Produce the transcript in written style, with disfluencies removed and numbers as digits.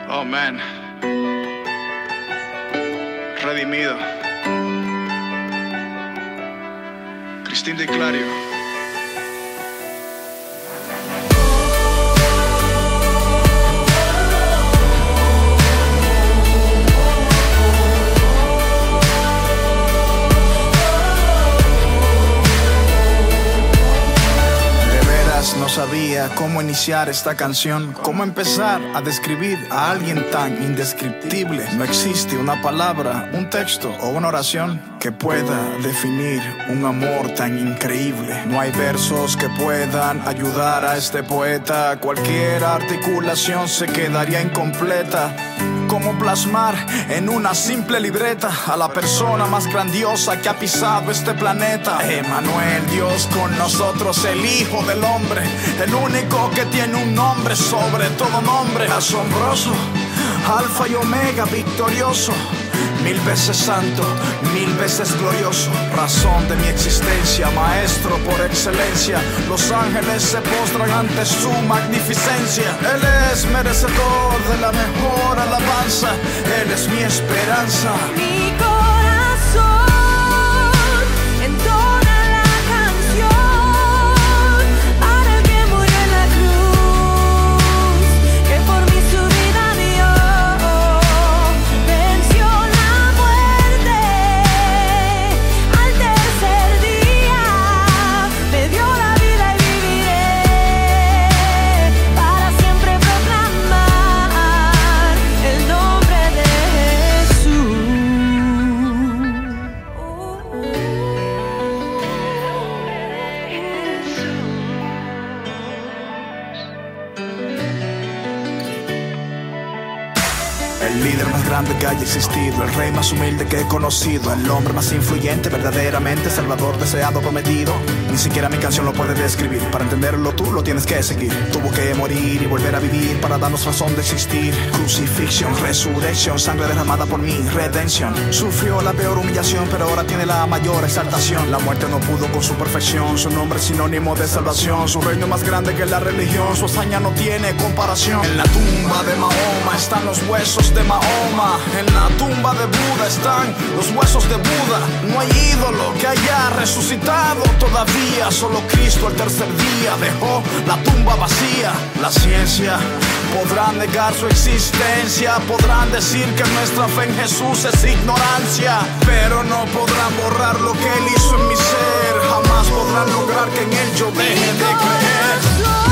Oh man, redimido. Cristín de Clario. No sabía cómo iniciar esta canción, cómo empezar a describir a alguien tan indescriptible. No existe una palabra, un texto o una oración que pueda definir un amor tan increíble. No hay versos que puedan ayudar a este poeta. Cualquier articulación se quedaría incompleta. ¿Cómo plasmar en una simple libreta a la persona más grandiosa que ha pisado este planeta? Emmanuel, Dios con nosotros, el Hijo del Hombre, el único que tiene un nombre sobre todo nombre. Asombroso, Alfa y Omega, victorioso, 1000 veces santo, 1000 veces glorioso, razón de mi existencia, maestro por excelencia. Los ángeles se postran ante su magnificencia. Él es merecedor de la mejor alabanza. Él es mi esperanza. Mi corazón en toda la canción para el que murió en la cruz, que por mí su vida dio, venció la muerte al tercer día, me dio la vida y viviré para siempre proclamar el nombre de Jesús. El líder más grande que haya existido, el rey más humilde que he conocido, el hombre más influyente, verdaderamente salvador, deseado, prometido. Ni siquiera mi canción lo puede describir. Para entenderlo tú lo tienes que seguir. Tuvo que morir y volver a vivir para darnos razón de existir. Crucifixión, resurrección, sangre derramada por mí, redención. Sufrió la peor humillación, pero ahora tiene la mayor exaltación. La muerte no pudo con su perfección. Su nombre es sinónimo de salvación. Su reino es más grande que la religión. Su hazaña no tiene comparación. En la tumba de Mahoma están los huesos de Mahoma. En la tumba de Buda están los huesos de Buda. No hay ídolo que haya resucitado todavía. Solo Cristo al tercer día dejó la tumba vacía. La ciencia podrá negar su existencia, podrán decir que nuestra fe en Jesús es ignorancia, pero no podrán borrar lo que Él hizo en mi ser. Jamás podrán lograr que en Él yo deje de creer.